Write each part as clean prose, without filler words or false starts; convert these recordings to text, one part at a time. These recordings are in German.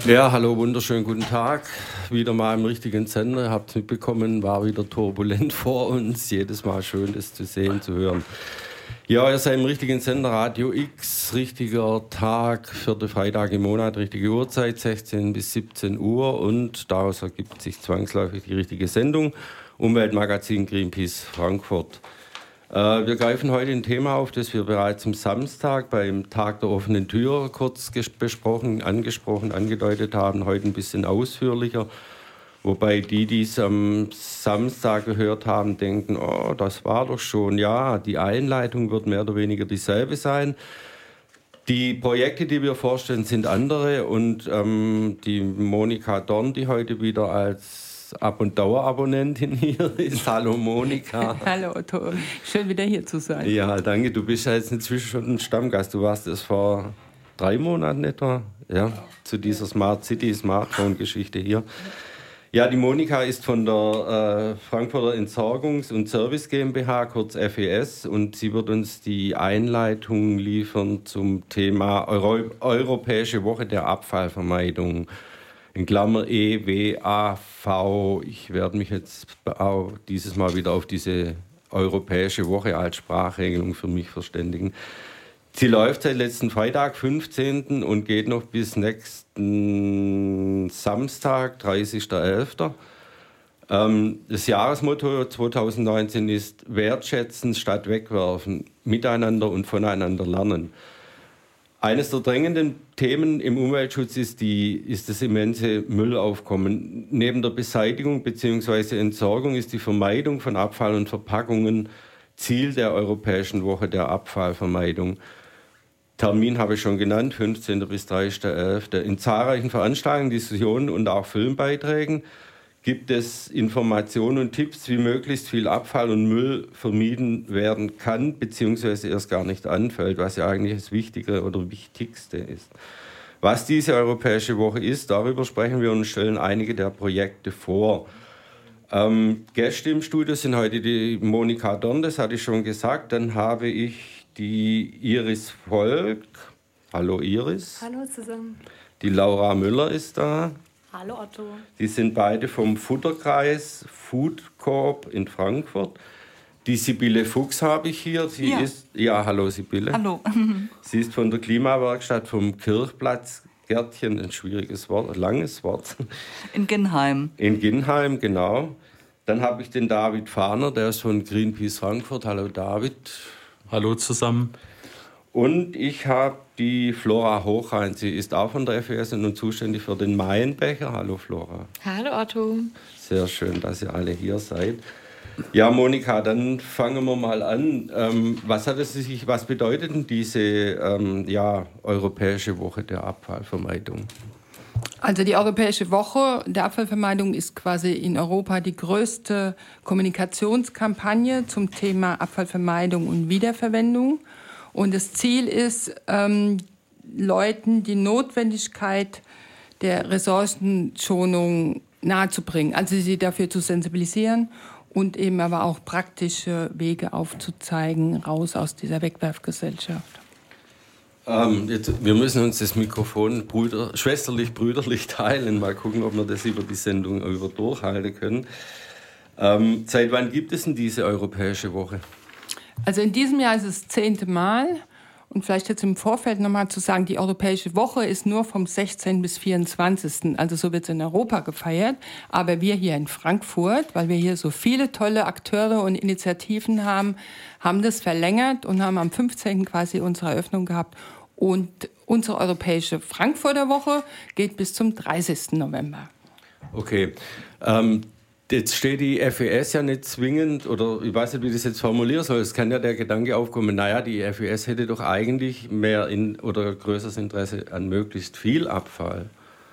Ja, hallo, wunderschönen guten Tag. Wieder mal im richtigen Sender. Habt es mitbekommen, war wieder turbulent vor uns. Jedes Mal schön, das zu sehen, zu hören. Ja, ihr seid im richtigen Sender, Radio X, richtiger Tag, 4. Freitag im Monat, richtige Uhrzeit, 16 bis 17 Uhr. Und daraus ergibt sich zwangsläufig die richtige Sendung, Umweltmagazin Greenpeace Frankfurt. Wir greifen heute ein Thema auf, das wir bereits am Samstag beim Tag der offenen Tür kurz besprochen, angesprochen, angedeutet haben, heute ein bisschen ausführlicher. Wobei die es am Samstag gehört haben, denken, oh, das war doch schon, ja, die Einleitung wird mehr oder weniger dieselbe sein. Die Projekte, die wir vorstellen, sind andere und die Monika Dorn, die heute wieder als Ab- und Dauerabonnentin hier ist. Hallo Monika. Hallo Otto, schön wieder hier zu sein. Ja, danke. Du bist ja jetzt inzwischen schon ein Stammgast. Du warst es vor 3 Monaten etwa, ja, zu dieser Smart City, Smartphone-Geschichte hier. Ja, die Monika ist von der Frankfurter Entsorgungs- und Service GmbH, kurz FES, und sie wird uns die Einleitung liefern zum Thema Europäische Woche der Abfallvermeidung. In Klammer EWAV. Ich werde mich jetzt auch dieses Mal wieder auf diese Europäische Woche als Sprachregelung für mich verständigen. Sie läuft seit letzten Freitag, 15. und geht noch bis nächsten Samstag, 30.11. Das Jahresmotto 2019 ist Wertschätzen statt wegwerfen, miteinander und voneinander lernen. Eines der drängenden Themen im Umweltschutz ist das immense Müllaufkommen. Neben der Beseitigung bzw. Entsorgung ist die Vermeidung von Abfall und Verpackungen Ziel der Europäischen Woche der Abfallvermeidung. Termin habe ich schon genannt, 15. bis 30.11. In zahlreichen Veranstaltungen, Diskussionen und auch Filmbeiträgen gibt es Informationen und Tipps, wie möglichst viel Abfall und Müll vermieden werden kann, beziehungsweise erst gar nicht anfällt, was ja eigentlich das Wichtige oder Wichtigste ist. Was diese Europäische Woche ist, darüber sprechen wir und stellen einige der Projekte vor. Gäste im Studio sind heute die Monika Dorn, das hatte ich schon gesagt. Dann habe ich die Iris Volk. Hallo Iris. Hallo zusammen. Die Laura Müller ist da. Hallo Otto. Die sind beide vom Futterkreis Food Corp in Frankfurt. Die Sibylle Fuchs habe ich hier. Hallo Sibylle. Hallo. Sie ist von der Klimawerkstatt vom Kirchplatz Gärtchen, ein schwieriges Wort, ein langes Wort. In Ginnheim. In Ginnheim, genau. Dann habe ich den David Fahner, der ist von Greenpeace Frankfurt. Hallo David. Hallo zusammen. Und ich habe die Flora Hochrein. Sie ist auch von der FES und zuständig für den Maienbecher. Hallo Flora. Hallo Otto. Sehr schön, dass ihr alle hier seid. Ja, Monika, dann fangen wir mal an. Was bedeutet denn diese Europäische Woche der Abfallvermeidung? Also die Europäische Woche der Abfallvermeidung ist quasi in Europa die größte Kommunikationskampagne zum Thema Abfallvermeidung und Wiederverwendung. Und das Ziel ist, Leuten die Notwendigkeit der Ressourcenschonung nahezubringen, also sie dafür zu sensibilisieren und eben aber auch praktische Wege aufzuzeigen, raus aus dieser Wegwerfgesellschaft. Wir müssen uns das Mikrofon schwesterlich-brüderlich teilen. Mal gucken, ob wir das über die Sendung durchhalten können. Seit wann gibt es denn diese Europäische Woche? Also in diesem Jahr ist es das 10. Mal. Und vielleicht jetzt im Vorfeld nochmal zu sagen, die Europäische Woche ist nur vom 16. bis 24. Also so wird es in Europa gefeiert. Aber wir hier in Frankfurt, weil wir hier so viele tolle Akteure und Initiativen haben, haben das verlängert und haben am 15. quasi unsere Eröffnung gehabt. Und unsere Europäische Frankfurter Woche geht bis zum 30. November. Okay. Jetzt steht die FES ja nicht zwingend, oder ich weiß nicht, wie ich das jetzt formulieren soll. Es kann ja der Gedanke aufkommen, naja, die FES hätte doch eigentlich mehr oder größeres Interesse an möglichst viel Abfall.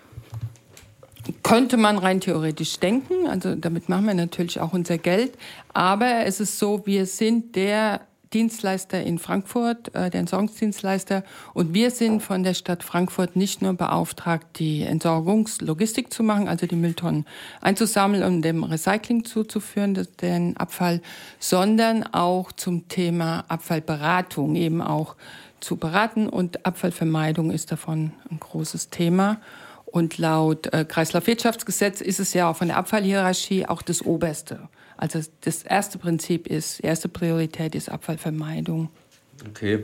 Könnte man rein theoretisch denken, also damit machen wir natürlich auch unser Geld. Aber es ist so, wir sind der Dienstleister in Frankfurt, der Entsorgungsdienstleister. Und wir sind von der Stadt Frankfurt nicht nur beauftragt, die Entsorgungslogistik zu machen, also die Mülltonnen einzusammeln und dem Recycling zuzuführen, den Abfall, sondern auch zum Thema Abfallberatung eben auch zu beraten. Und Abfallvermeidung ist davon ein großes Thema. Und laut Kreislaufwirtschaftsgesetz ist es ja auch von der Abfallhierarchie auch das Oberste. Also das erste Prinzip ist, erste Priorität ist Abfallvermeidung. Okay.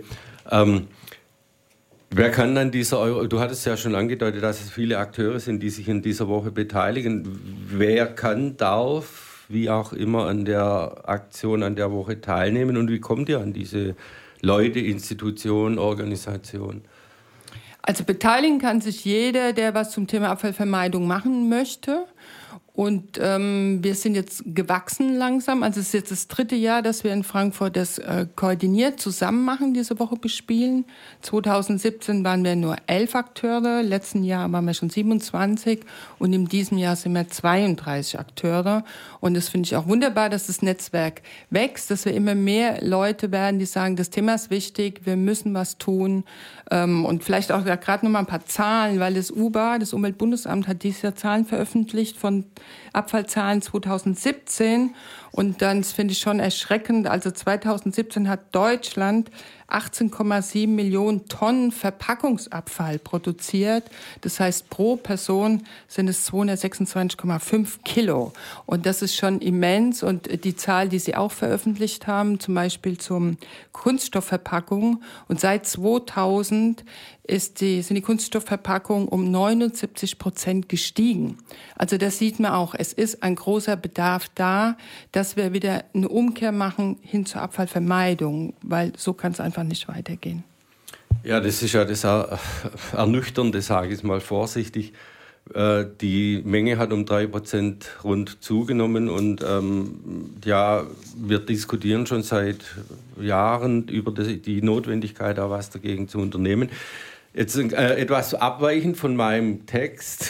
Wer kann dann du hattest ja schon angedeutet, dass es viele Akteure sind, die sich in dieser Woche beteiligen. Wer darf, wie auch immer, an der Aktion, an der Woche teilnehmen und wie kommt ihr an diese Leute, Institutionen, Organisationen? Also beteiligen kann sich jeder, der was zum Thema Abfallvermeidung machen möchte. Und wir sind jetzt gewachsen langsam. Also es ist jetzt das 3. Jahr, dass wir in Frankfurt das koordiniert zusammen machen, diese Woche bespielen. 2017 waren wir nur 11 Akteure, letzten Jahr waren wir schon 27 und in diesem Jahr sind wir 32 Akteure. Und das finde ich auch wunderbar, dass das Netzwerk wächst, dass wir immer mehr Leute werden, die sagen, das Thema ist wichtig, wir müssen was tun. Und vielleicht auch gerade noch mal ein paar Zahlen, weil das UBA, das Umweltbundesamt, hat dieses Jahr Zahlen veröffentlicht von Abfallzahlen 2017 und dann finde ich schon erschreckend, also 2017 hat Deutschland 18,7 Millionen Tonnen Verpackungsabfall produziert. Das heißt, pro Person sind es 226,5 Kilo. Und das ist schon immens. Und die Zahl, die Sie auch veröffentlicht haben, zum Beispiel zum Kunststoffverpackung. Und seit 2000 sind die Kunststoffverpackungen um 79% gestiegen. Also das sieht man auch. Es ist ein großer Bedarf da, dass wir wieder eine Umkehr machen hin zur Abfallvermeidung, weil so kann es einfach nicht weitergehen. Ja, das ist ja das Ernüchternde, sage ich mal vorsichtig. Die Menge hat um 3% rund zugenommen und wir diskutieren schon seit Jahren über die Notwendigkeit, da was dagegen zu unternehmen. Jetzt etwas abweichend von meinem Text.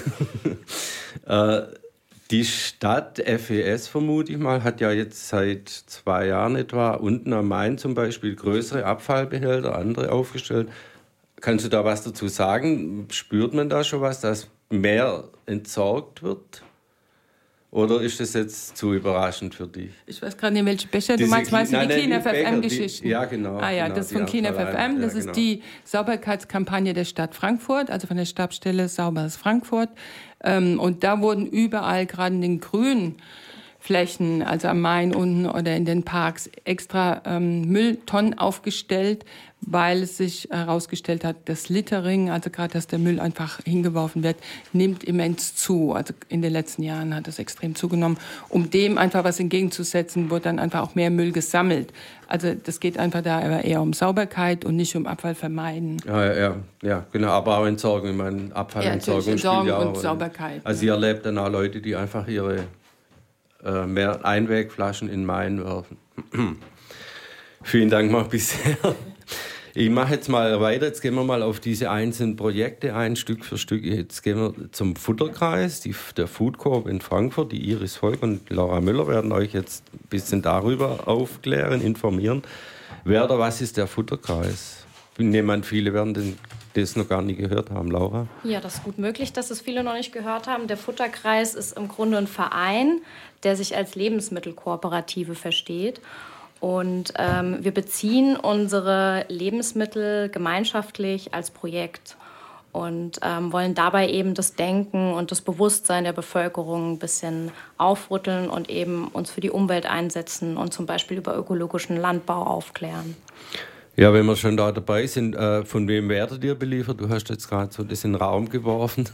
Die Stadt FES, vermute ich mal, hat ja jetzt seit 2 Jahren etwa unten am Main zum Beispiel größere Abfallbehälter, andere aufgestellt. Kannst du da was dazu sagen? Spürt man da schon was, dass mehr entsorgt wird? Oder ist das jetzt zu überraschend für dich? Ich weiß gerade nicht, welche Becher du meinst. Meinst du die Clean FFM-Geschichten? Ja, genau. Ah ja, genau, das ist von Clean FFM. Das ist die Sauberkeitskampagne der Stadt Frankfurt, also von der Stabsstelle Sauberes Frankfurt. Und da wurden überall, gerade in den grünen Flächen, also am Main unten oder in den Parks, extra Mülltonnen aufgestellt, weil es sich herausgestellt hat, das Littering, also gerade, dass der Müll einfach hingeworfen wird, nimmt immens zu. Also in den letzten Jahren hat es extrem zugenommen. Um dem einfach was entgegenzusetzen, wurde dann einfach auch mehr Müll gesammelt. Also das geht einfach da eher um Sauberkeit und nicht um Abfall vermeiden. Ja, genau. Aber auch Entsorgung, ich meine, Abfallentsorgung Entsorgung spielt ja auch. Und Sauberkeit. Also ihr erlebt dann auch Leute, die einfach ihre mehr Einwegflaschen in Main werfen. Vielen Dank mal bisher. Ich mache jetzt mal weiter. Jetzt gehen wir mal auf diese einzelnen Projekte ein, Stück für Stück. Jetzt gehen wir zum Futterkreis, der Food Coop in Frankfurt. Die Iris Volk und Laura Müller werden euch jetzt ein bisschen darüber aufklären, informieren. Wer oder was ist der Futterkreis? Ich nehme an, viele werden das noch gar nie gehört haben. Laura? Ja, das ist gut möglich, dass es viele noch nicht gehört haben. Der Futterkreis ist im Grunde ein Verein, der sich als Lebensmittelkooperative versteht. Und wir beziehen unsere Lebensmittel gemeinschaftlich als Projekt und wollen dabei eben das Denken und das Bewusstsein der Bevölkerung ein bisschen aufrütteln und eben uns für die Umwelt einsetzen und zum Beispiel über ökologischen Landbau aufklären. Ja, wenn wir schon da dabei sind, von wem werdet ihr beliefert? Du hast jetzt gerade so das in den Raum geworfen.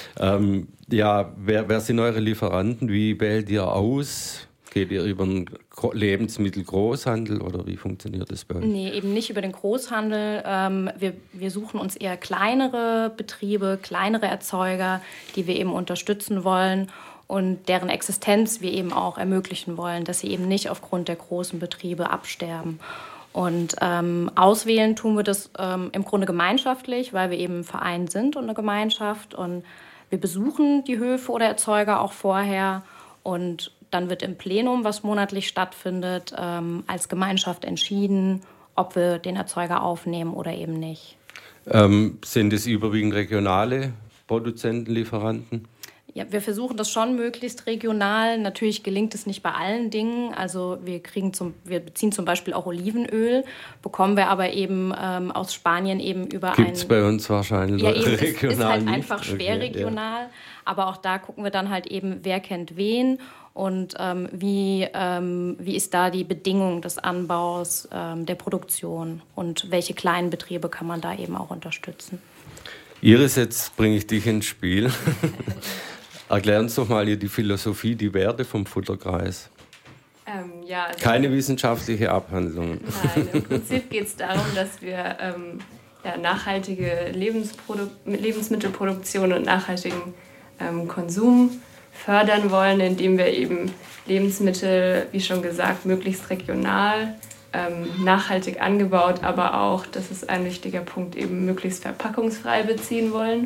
Wer sind eure Lieferanten? Wie wählt ihr aus? Geht ihr über einen Lebensmittelgroßhandel oder wie funktioniert das bei euch? Nee, eben nicht über den Großhandel. Wir suchen uns eher kleinere Betriebe, kleinere Erzeuger, die wir eben unterstützen wollen und deren Existenz wir eben auch ermöglichen wollen, dass sie eben nicht aufgrund der großen Betriebe absterben. Und auswählen tun wir das im Grunde gemeinschaftlich, weil wir eben ein Verein sind und eine Gemeinschaft. Und wir besuchen die Höfe oder Erzeuger auch vorher und dann wird im Plenum, was monatlich stattfindet, als Gemeinschaft entschieden, ob wir den Erzeuger aufnehmen oder eben nicht. Sind es überwiegend regionale Produzenten, Lieferanten? Ja, wir versuchen das schon möglichst regional. Natürlich gelingt es nicht bei allen Dingen. Also wir beziehen zum Beispiel auch Olivenöl, bekommen wir aber eben aus Spanien eben über Gibt's bei uns wahrscheinlich regional ist halt nicht. einfach schwer regional. Ja. Aber auch da gucken wir dann halt eben, wer kennt wen und wie ist da die Bedingung des Anbaus, der Produktion und welche kleinen Betriebe kann man da eben auch unterstützen. Iris, jetzt bringe ich dich ins Spiel. Erklären Sie doch mal die Philosophie, die Werte vom Futterkreis. Also keine wissenschaftliche Abhandlung. Nein, im Prinzip geht es darum, dass wir nachhaltige Lebensmittelproduktion und nachhaltigen Konsum fördern wollen, indem wir eben Lebensmittel, wie schon gesagt, möglichst regional, nachhaltig angebaut, aber auch, das ist ein wichtiger Punkt, eben möglichst verpackungsfrei beziehen wollen.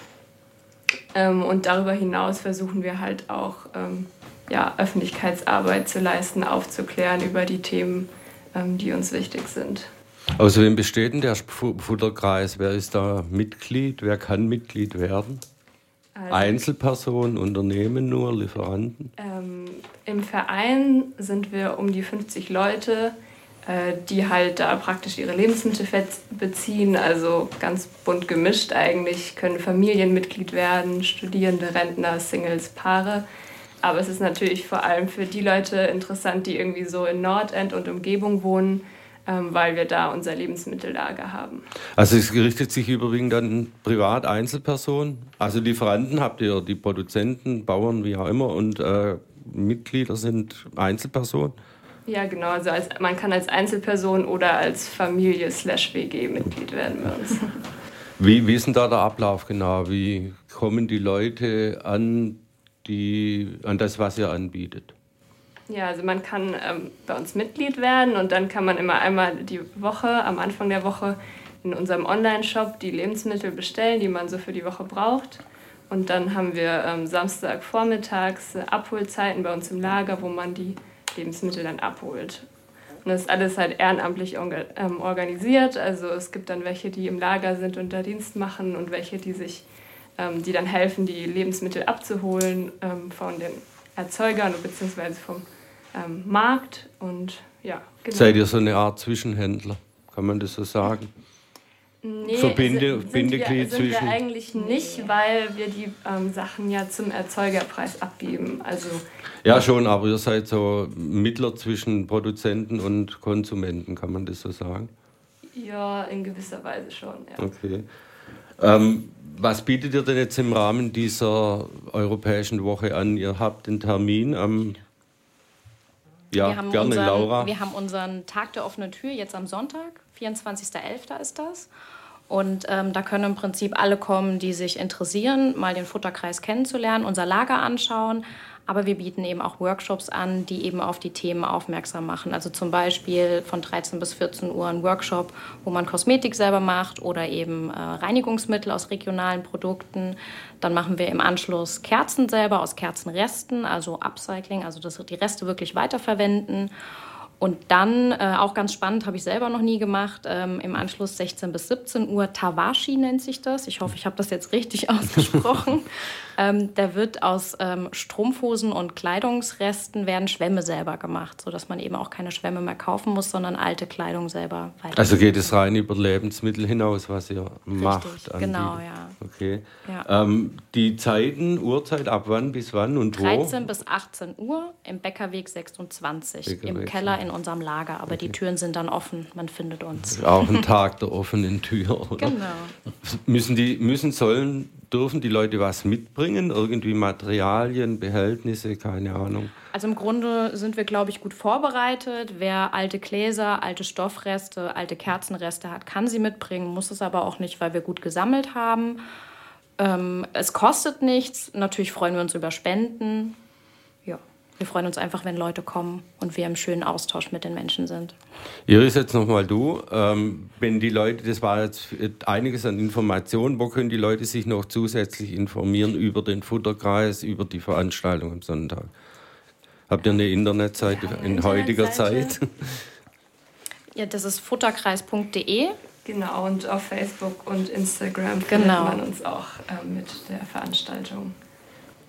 Und darüber hinaus versuchen wir halt auch Öffentlichkeitsarbeit zu leisten, aufzuklären über die Themen, die uns wichtig sind. Aus wem besteht denn der Futterkreis? Wer ist da Mitglied? Wer kann Mitglied werden? Also, Einzelpersonen, Unternehmen nur, Lieferanten? Im Verein sind wir um die 50 Leute, die halt da praktisch ihre Lebensmittel beziehen, also ganz bunt gemischt eigentlich, können Familienmitglied werden, Studierende, Rentner, Singles, Paare. Aber es ist natürlich vor allem für die Leute interessant, die irgendwie so in Nordend und Umgebung wohnen, weil wir da unser Lebensmittellager haben. Also es richtet sich überwiegend an Privat-Einzelpersonen? Also Lieferanten habt ihr, die Produzenten, Bauern, wie auch immer, und Mitglieder sind Einzelpersonen? Ja, genau. Also man kann als Einzelperson oder als Familie/WG Mitglied werden bei uns. Wie ist denn da der Ablauf genau? Wie kommen die Leute an das, was ihr anbietet? Ja, also man kann bei uns Mitglied werden und dann kann man immer einmal die Woche, am Anfang der Woche, in unserem Online-Shop die Lebensmittel bestellen, die man so für die Woche braucht. Und dann haben wir Samstagvormittags Abholzeiten bei uns im Lager, wo man die Lebensmittel dann abholt. Und das ist alles halt ehrenamtlich organisiert. Also es gibt dann welche, die im Lager sind und da Dienst machen und welche, die dann helfen, die Lebensmittel abzuholen von den Erzeugern bzw. vom Markt. Und ja, genau. Seid ihr so eine Art Zwischenhändler? Kann man das so sagen? Nee, Bindeglied sind wir eigentlich nicht, weil wir die Sachen ja zum Erzeugerpreis abgeben. Also, ja, schon, aber ihr seid so Mittler zwischen Produzenten und Konsumenten, kann man das so sagen? Ja, in gewisser Weise schon, ja. Okay. Was bietet ihr denn jetzt im Rahmen dieser Europäischen Woche an? Ihr habt den Termin am... Laura. Wir haben unseren Tag der offenen Tür jetzt am Sonntag, 24.11. ist das. Und da können im Prinzip alle kommen, die sich interessieren, mal den Futterkreis kennenzulernen, unser Lager anschauen. Aber wir bieten eben auch Workshops an, die eben auf die Themen aufmerksam machen. Also zum Beispiel von 13 bis 14 Uhr ein Workshop, wo man Kosmetik selber macht oder eben Reinigungsmittel aus regionalen Produkten. Dann machen wir im Anschluss Kerzen selber aus Kerzenresten, also Upcycling, also die Reste wirklich weiterverwenden. Und dann, auch ganz spannend, habe ich selber noch nie gemacht, im Anschluss 16 bis 17 Uhr, Tawashi nennt sich das. Ich hoffe, ich habe das jetzt richtig ausgesprochen. Da wird aus Strumpfhosen und Kleidungsresten werden Schwämme selber gemacht, sodass man eben auch keine Schwämme mehr kaufen muss, sondern alte Kleidung selber weiter. Also geht es rein über Lebensmittel hinaus, was ihr macht? Genau, ja. Okay. Ja. Die Zeiten, Uhrzeit, ab wann bis wann und wo? 13 bis 18 Uhr im Bäckerweg 26, im Keller in unserem Lager. Aber die Türen sind dann offen, man findet uns. Auch ein Tag der offenen Tür, oder? Genau. Dürfen die Leute was mitbringen? Irgendwie Materialien, Behältnisse, keine Ahnung. Also im Grunde sind wir, glaube ich, gut vorbereitet. Wer alte Gläser, alte Stoffreste, alte Kerzenreste hat, kann sie mitbringen, muss es aber auch nicht, weil wir gut gesammelt haben. Es kostet nichts. Natürlich freuen wir uns über Spenden. Ja, wir freuen uns einfach, wenn Leute kommen und wir im schönen Austausch mit den Menschen sind. Iris, jetzt nochmal du. Wenn die Leute, das war jetzt einiges an Informationen, wo können die Leute sich noch zusätzlich informieren über den Futterkreis, über die Veranstaltung am Sonntag? Habt ihr eine Internetseite in heutiger Zeit? Ja, das ist futterkreis.de. Genau, und auf Facebook und Instagram findet man uns auch mit der Veranstaltung.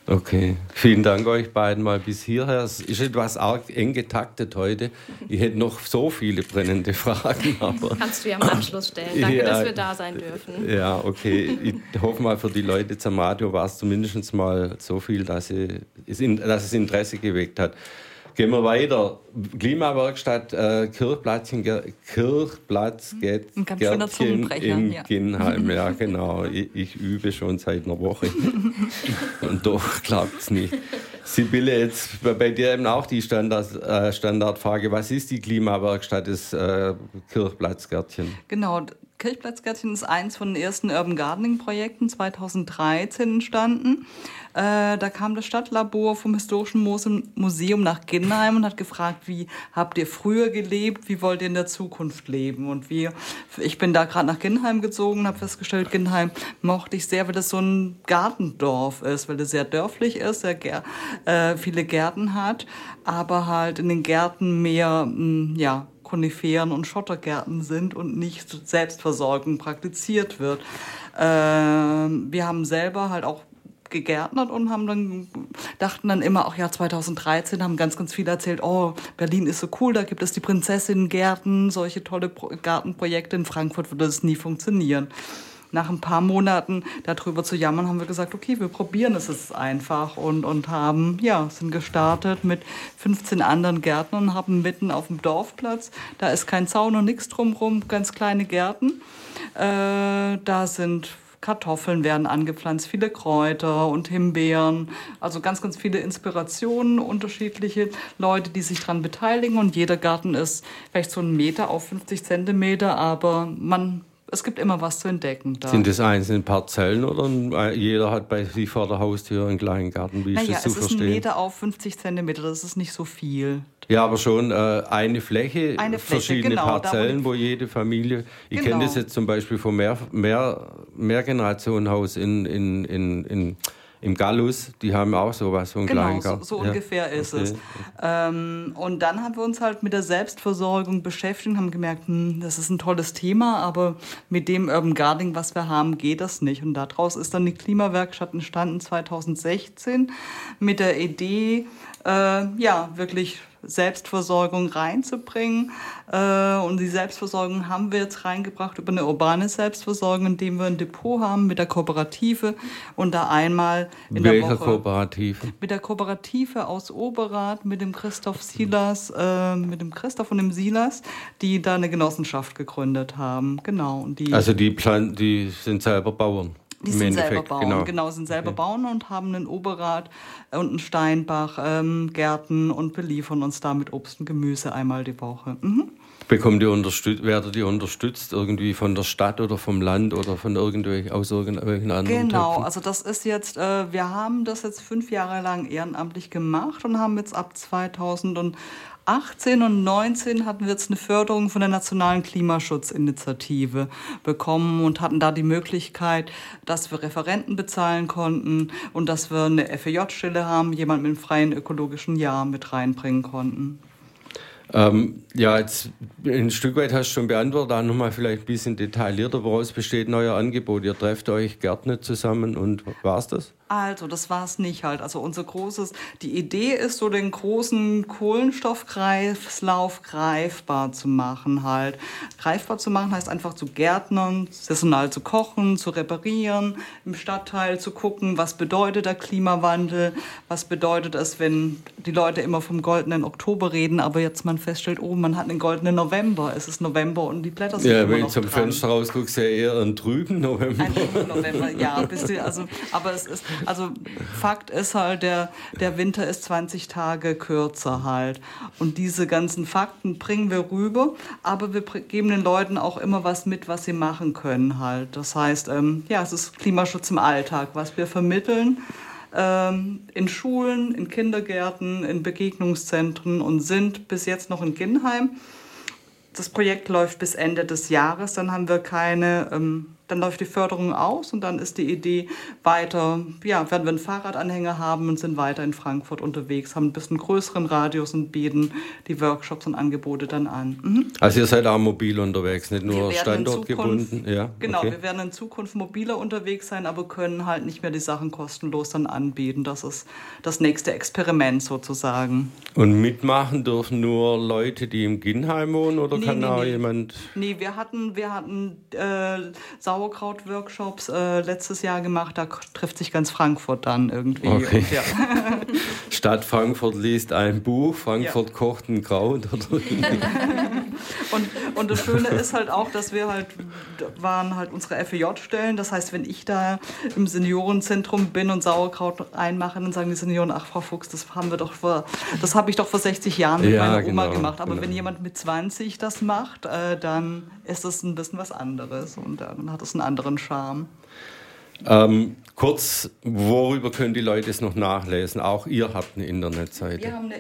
Okay, vielen Dank euch beiden mal bis hierher. Es ist etwas arg eng getaktet heute. Ich hätte noch so viele brennende Fragen. Aber kannst du ja im Anschluss stellen. Danke, dass wir da sein dürfen. Ja, okay. Ich hoffe mal, für die Leute Zermatt war es zumindest mal so viel, dass es Interesse geweckt hat. Gehen wir weiter. Klimawerkstatt Kirchplatz Gärtchen in Ginnheim. Ja, genau. Ich übe schon seit einer Woche. Und doch klappt es nicht. Sibylle, jetzt bei dir eben auch die Standardfrage. Was ist die Klimawerkstatt des Kirchplatzgärtchen? Genau. Kirchplatzgärtchen ist eins von den ersten Urban Gardening Projekten 2013 entstanden. Da kam das Stadtlabor vom Historischen Museum nach Ginnheim und hat gefragt, wie habt ihr früher gelebt, wie wollt ihr in der Zukunft leben? Und ich bin da gerade nach Ginnheim gezogen und habe festgestellt, Ginnheim mochte ich sehr, weil das so ein Gartendorf ist, weil es sehr dörflich ist, sehr viele Gärten hat, aber halt in den Gärten mehr, Koniferen und Schottergärten sind und nicht Selbstversorgung praktiziert wird. Wir haben selber halt auch gegärtnert und dachten dann immer, 2013 haben ganz, ganz viele erzählt, Berlin ist so cool, da gibt es die Prinzessinnengärten, solche tolle Gartenprojekte. In Frankfurt würde das nie funktionieren. Nach ein paar Monaten darüber zu jammern, haben wir gesagt, okay, wir probieren es jetzt einfach und sind gestartet mit 15 anderen Gärtnern und haben mitten auf dem Dorfplatz, da ist kein Zaun und nichts drumherum, ganz kleine Gärten. Da sind Kartoffeln werden angepflanzt, viele Kräuter und Himbeeren, also ganz, ganz viele Inspirationen, unterschiedliche Leute, die sich daran beteiligen und jeder Garten ist vielleicht so 1 Meter auf 50 Zentimeter, aber es gibt immer was zu entdecken. Da. Sind das einzelne Parzellen oder jeder hat bei sich vor der Haustür einen kleinen Garten? Wie ist das zu verstehen? Es ist 1 Meter auf 50 Zentimeter, das ist nicht so viel. Ja, aber schon eine Fläche, verschiedene genau, Parzellen, wo jede Familie... Ich kenne das jetzt zum Beispiel vom Mehrgenerationenhaus im Gallus, die haben auch sowas, so einen kleinen Garten. So ungefähr ist es. Und dann haben wir uns halt mit der Selbstversorgung beschäftigt und haben gemerkt, das ist ein tolles Thema, aber mit dem Urban Gardening, was wir haben, geht das nicht. Und daraus ist dann die Klimawerkstatt entstanden 2016 mit der Idee, wirklich Selbstversorgung reinzubringen. Und die Selbstversorgung haben wir jetzt reingebracht über eine urbane Selbstversorgung, indem wir ein Depot haben mit der Kooperative und da einmal in der Woche... Welcher Kooperative? Mit der Kooperative aus Oberath, mit dem Christoph und dem Silas, die da eine Genossenschaft gegründet haben. Genau. Und die sind selber Bauern? Die sind selber Bauern, sind selber Bauern und haben einen Oberath und einen Steinbach, Gärten und beliefern uns da mit Obst und Gemüse einmal die Woche. Werdet ihr unterstützt irgendwie von der Stadt oder vom Land oder von irgendwelchen anderen Genau, Töpfen? also das ist jetzt, wir haben das jetzt 5 Jahre lang ehrenamtlich gemacht und haben jetzt ab 2018 und 2019 hatten wir jetzt eine Förderung von der Nationalen Klimaschutzinitiative bekommen und hatten da die Möglichkeit, dass wir Referenten bezahlen konnten und dass wir eine FEJ-Stelle haben, jemand mit einem freien ökologischen Jahr mit reinbringen konnten. Jetzt ein Stück weit hast du schon beantwortet, auch nochmal vielleicht ein bisschen detaillierter, woraus besteht ein euer Angebot? Ihr trefft euch Gärtner zusammen und war's das? Also, das war es nicht halt. Also die Idee ist so, den großen Kohlenstoffkreislauf greifbar zu machen halt. Greifbar zu machen heißt einfach zu gärtnern, saisonal zu kochen, zu reparieren, im Stadtteil zu gucken, was bedeutet der Klimawandel, was bedeutet es, wenn die Leute immer vom goldenen Oktober reden, aber jetzt man feststellt, man hat einen goldenen November. Es ist November und die Blätter sind immer noch dran. Ja, wenn du zum Fenster rausguckst, ja eher einen trüben November. Ein trüben November, ja. Fakt ist halt, der Winter ist 20 Tage kürzer halt. Und diese ganzen Fakten bringen wir rüber, aber wir geben den Leuten auch immer was mit, was sie machen können halt. Das heißt, es ist Klimaschutz im Alltag, was wir vermitteln. In Schulen, in Kindergärten, in Begegnungszentren und sind bis jetzt noch in Ginnheim. Das Projekt läuft bis Ende des Jahres, dann haben wir keine dann läuft die Förderung aus und dann ist die Idee weiter, werden wir einen Fahrradanhänger haben und sind weiter in Frankfurt unterwegs, haben ein bisschen größeren Radius und bieten die Workshops und Angebote dann an. Mhm. Also ihr seid auch mobil unterwegs, nicht nur standortgebunden? Ja, genau, okay. Wir werden in Zukunft mobiler unterwegs sein, aber können halt nicht mehr die Sachen kostenlos dann anbieten. Das ist das nächste Experiment sozusagen. Und mitmachen dürfen nur Leute, die im Ginheim wohnen oder kann auch jemand... Nee, wir hatten Sauerkraut-Workshops letztes Jahr gemacht, da trifft sich ganz Frankfurt dann irgendwie. Okay. Und, ja. Stadt Frankfurt liest ein Buch, Frankfurt kocht ein Kraut. Oder und das Schöne ist halt auch, dass wir waren unsere FEJ-Stellen, das heißt, wenn ich da im Seniorenzentrum bin und Sauerkraut einmache, dann sagen die Senioren, ach Frau Fuchs, das habe ich doch vor 60 Jahren mit meiner Oma gemacht. Aber wenn jemand mit 20 das macht, dann ist das ein bisschen was anderes und dann hat es einen anderen Charme. Kurz, worüber können die Leute es noch nachlesen? Auch ihr habt eine Internetseite. Wir haben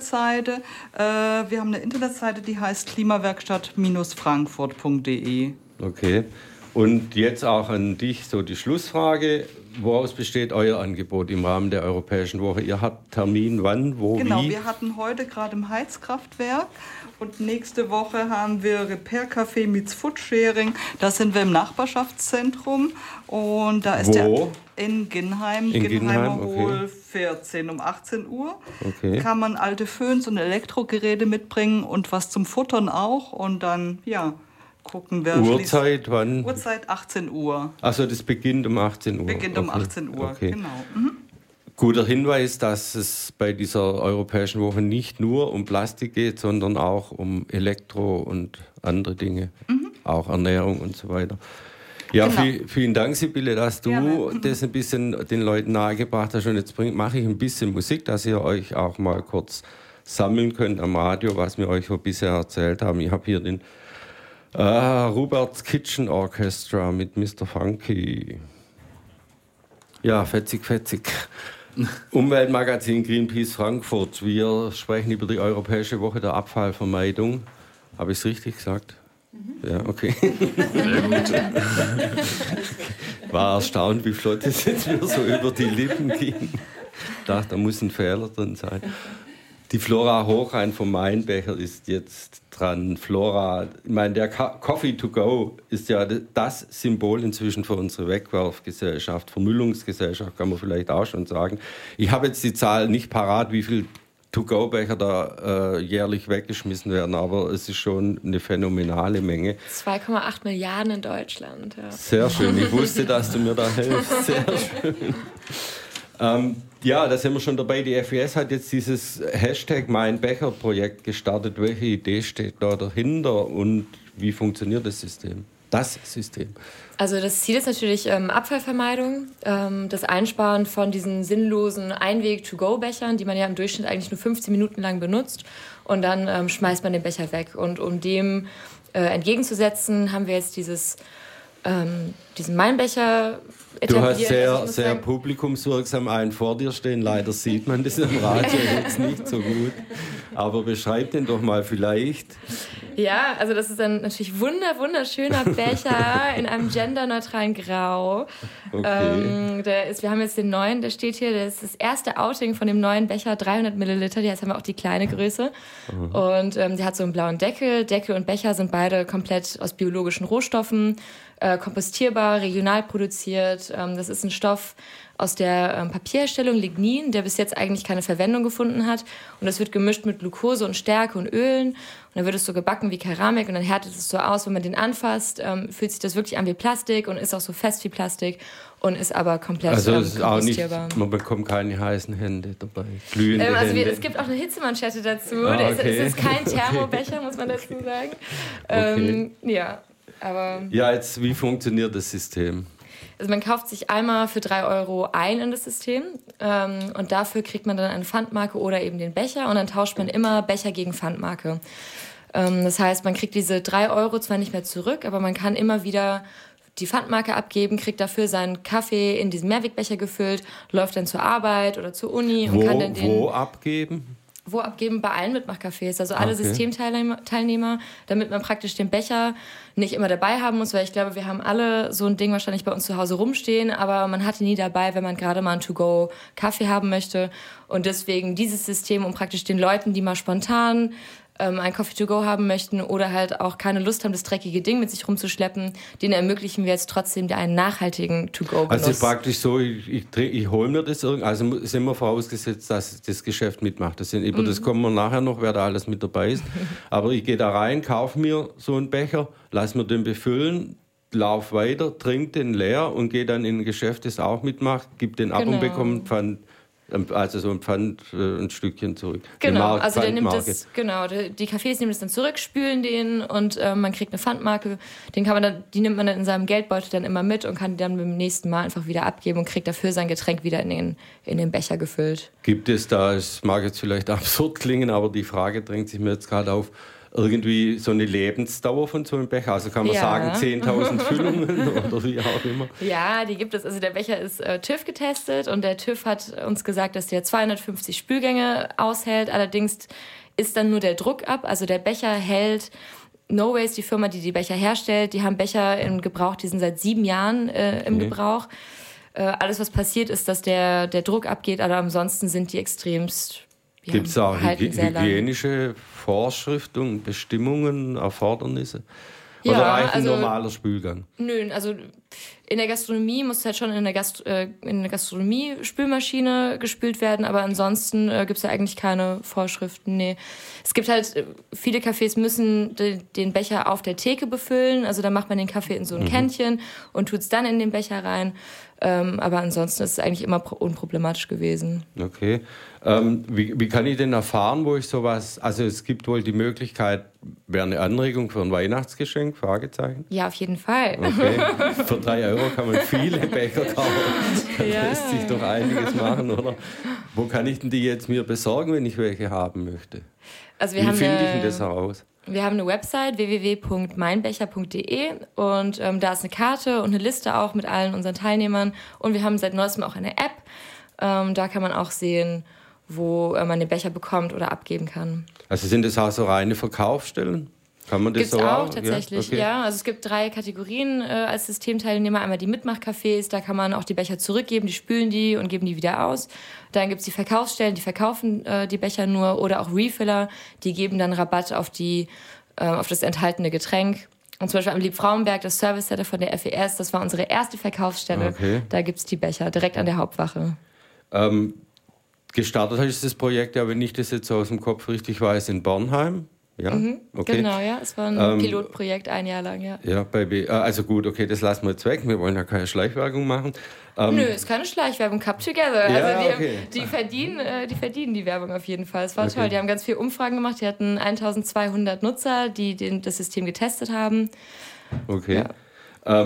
eine Internetseite, die heißt klimawerkstatt-frankfurt.de. Okay. Und jetzt auch an dich so die Schlussfrage. Woraus besteht euer Angebot im Rahmen der Europäischen Woche? Ihr habt Termin wann, wo, genau, wie? Wir hatten heute gerade im Heizkraftwerk und nächste Woche haben wir Repair Café meets Foodsharing. Da sind wir im Nachbarschaftszentrum und da ist in Ginheim, Ginheimer Hohl 14 um 18 Uhr. Okay. Kann man alte Föhns und Elektrogeräte mitbringen und was zum Futtern auch und dann, gucken wir. Uhrzeit, wann? Uhrzeit 18 Uhr. Also das beginnt um 18 Uhr? Beginnt um 18 Uhr, okay. Genau. Mhm. Guter Hinweis, dass es bei dieser Europäischen Woche nicht nur um Plastik geht, sondern auch um Elektro und andere Dinge, auch Ernährung und so weiter. Ja, genau. Vielen Dank, Sibylle, dass du das ein bisschen den Leuten nahegebracht hast. Und jetzt mache ich ein bisschen Musik, dass ihr euch auch mal kurz sammeln könnt am Radio, was wir euch bisher erzählt haben. Ich habe hier den Rupert's Kitchen Orchestra mit Mr. Funky. Ja, fetzig. Umweltmagazin Greenpeace Frankfurt. Wir sprechen über die Europäische Woche der Abfallvermeidung. Habe ich es richtig gesagt? Ja, okay. Sehr gut. War erstaunt, wie flott es jetzt mir so über die Lippen ging. Ich dachte, da muss ein Fehler drin sein. Die Flora Hochrein vom Mainbecher ist jetzt dran. Flora, ich meine, der Coffee to go ist ja das Symbol inzwischen für unsere Wegwerfgesellschaft, Vermüllungsgesellschaft, kann man vielleicht auch schon sagen. Ich habe jetzt die Zahl nicht parat, wie viel To-Go-Becher da jährlich weggeschmissen werden, aber es ist schon eine phänomenale Menge. 2,8 Milliarden in Deutschland. Ja. Sehr schön, ich wusste, dass du mir da hilfst. Sehr schön. Ja, da sind wir schon dabei. Die FES hat jetzt dieses Hashtag Mein Becher-Projekt gestartet. Welche Idee steht da dahinter und wie funktioniert das System? Also das Ziel ist natürlich Abfallvermeidung, das Einsparen von diesen sinnlosen Einweg-to-go-Bechern, die man ja im Durchschnitt eigentlich nur 15 Minuten lang benutzt und dann schmeißt man den Becher weg. Und um dem entgegenzusetzen, haben wir jetzt diesen Mein-Becher etabliert. Du hast sehr publikumswirksam einen vor dir stehen. Leider sieht man das im Radio jetzt nicht so gut. Aber beschreib den doch mal vielleicht. Ja, also das ist ein natürlich wunderschöner Becher in einem genderneutralen Grau. Okay. Wir haben jetzt den neuen, der steht hier, das ist das erste Outing von dem neuen Becher, 300 Milliliter, jetzt haben wir auch die kleine Größe. Und der hat so einen blauen Deckel. Deckel und Becher sind beide komplett aus biologischen Rohstoffen, kompostierbar, regional produziert. Das ist ein Stoff aus der Papierherstellung, Lignin, der bis jetzt eigentlich keine Verwendung gefunden hat. Und das wird gemischt mit Glucose und Stärke und Ölen. Und dann wird es so gebacken wie Keramik und dann härtet es so aus, wenn man den anfasst, fühlt sich das wirklich an wie Plastik und ist auch so fest wie Plastik und ist aber komplett kompostierbar. Man bekommt keine heißen Hände dabei, glühende Hände. Es gibt auch eine Hitzemanschette dazu. Okay. Es ist kein Thermobecher, muss man dazu sagen. Okay. Aber jetzt, wie funktioniert das System? Also man kauft sich einmal für 3 Euro ein in das System und dafür kriegt man dann eine Pfandmarke oder eben den Becher und dann tauscht man immer Becher gegen Pfandmarke. Das heißt, man kriegt diese 3 Euro zwar nicht mehr zurück, aber man kann immer wieder die Pfandmarke abgeben, kriegt dafür seinen Kaffee in diesen Mehrwegbecher gefüllt, läuft dann zur Arbeit oder zur Uni und kann dann Wo abgeben? wo abgeben bei allen Mitmachcafés, also alle Systemteilnehmer, damit man praktisch den Becher nicht immer dabei haben muss, weil ich glaube, wir haben alle so ein Ding wahrscheinlich bei uns zu Hause rumstehen, aber man hat ihn nie dabei, wenn man gerade mal einen To-Go-Kaffee haben möchte. Und deswegen dieses System, um praktisch den Leuten, die mal spontan ein Coffee to go haben möchten oder halt auch keine Lust haben, das dreckige Ding mit sich rumzuschleppen, denen ermöglichen wir jetzt trotzdem einen nachhaltigen To-Go-Genuss. Also ist praktisch so, ich hole mir das irgendwie, also ist immer vorausgesetzt, dass das Geschäft mitmacht. Über das kommen wir nachher noch, wer da alles mit dabei ist. Aber ich gehe da rein, kaufe mir so einen Becher, lass mir den befüllen, lauf weiter, trink den leer und gehe dann in ein Geschäft, das auch mitmacht, gib den ab und bekomme Pfand. Also so ein Pfand, ein Stückchen zurück. Genau, also der nimmt das, die Cafés nehmen das dann zurück, spülen den und man kriegt eine Pfandmarke. Die nimmt man dann in seinem Geldbeutel dann immer mit und kann die dann beim nächsten Mal einfach wieder abgeben und kriegt dafür sein Getränk wieder in den Becher gefüllt. Gibt es da, es mag jetzt vielleicht absurd klingen, aber die Frage drängt sich mir jetzt gerade auf, irgendwie so eine Lebensdauer von so einem Becher? Also kann man sagen 10.000 Füllungen oder wie auch immer? Ja, die gibt es. Also der Becher ist TÜV getestet und der TÜV hat uns gesagt, dass der 250 Spülgänge aushält. Allerdings ist dann nur der Druck ab. Also der Becher hält... No Waste, die Firma, die Becher herstellt, die haben Becher im Gebrauch, die sind seit 7 Jahren im Gebrauch. Alles, was passiert, ist, dass der Druck abgeht, aber ansonsten sind die extremst... Gibt es auch hygienische Vorschriften, Bestimmungen, Erfordernisse? Oder reicht ein normaler Spülgang? Nö, also in der Gastronomie muss halt schon in der Gastronomie-Spülmaschine gespült werden, aber ansonsten gibt es ja eigentlich keine Vorschriften. Nee. Es gibt halt, viele Cafés müssen den Becher auf der Theke befüllen, also da macht man den Kaffee in so ein Kännchen und tut es dann in den Becher rein. Aber ansonsten ist es eigentlich immer unproblematisch gewesen. Okay. Wie kann ich denn erfahren, wo ich sowas... Also es gibt wohl die Möglichkeit, wäre eine Anregung für ein Weihnachtsgeschenk? Fragezeichen. Ja, auf jeden Fall. Okay. Für 3 Euro kann man viele Becher kaufen. Da lässt sich doch einiges machen, oder? Wo kann ich denn die jetzt mir besorgen, wenn ich welche haben möchte? Also wie finde ich denn das heraus? Wir haben eine Website www.meinbecher.de und da ist eine Karte und eine Liste auch mit allen unseren Teilnehmern. Und wir haben seit neuestem auch eine App. Da kann man auch sehen, wo man den Becher bekommt oder abgeben kann. Also sind das auch so reine Verkaufsstellen? Kann man das Gibt's auch tatsächlich, ja. Also es gibt 3 Kategorien als Systemteilnehmer. Einmal die Mitmachcafés, da kann man auch die Becher zurückgeben, die spülen die und geben die wieder aus. Dann gibt's die Verkaufsstellen, die verkaufen die Becher nur. Oder auch Refiller, die geben dann Rabatt auf das enthaltene Getränk. Und zum Beispiel am Liebfrauenberg, das Service Center von der FES, das war unsere erste Verkaufsstelle. Okay. Da gibt's die Becher direkt an der Hauptwache. Gestartet ist das Projekt, ja, wenn ich das jetzt aus dem Kopf richtig weiß, in Bornheim. Ja, okay. Genau, ja. Es war ein Pilotprojekt 1 Jahr lang, ja. Ja, also gut, okay, das lassen wir jetzt weg. Wir wollen ja keine Schleichwerbung machen. Nö, ist keine Schleichwerbung. Cup Together. Ja, also okay. die verdienen die Werbung auf jeden Fall. Es war toll. Die haben ganz viele Umfragen gemacht. Die hatten 1200 Nutzer, die das System getestet haben. Okay. Ja.